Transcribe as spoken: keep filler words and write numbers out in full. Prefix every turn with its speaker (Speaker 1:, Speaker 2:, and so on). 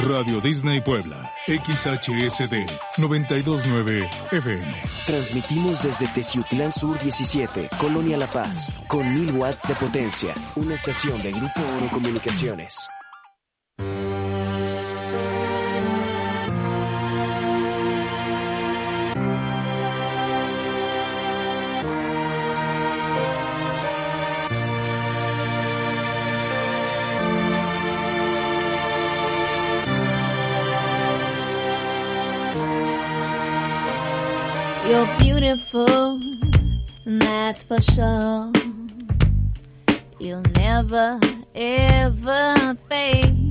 Speaker 1: Radio Disney Puebla, X H S D noventa y dos punto nueve F M.
Speaker 2: Transmitimos desde Teciutlán Sur diecisiete, Colonia La Paz, con mil watts de potencia. Una estación de Grupo Oro Comunicaciones.
Speaker 3: You're beautiful, that's for sure. You'll never, ever fade.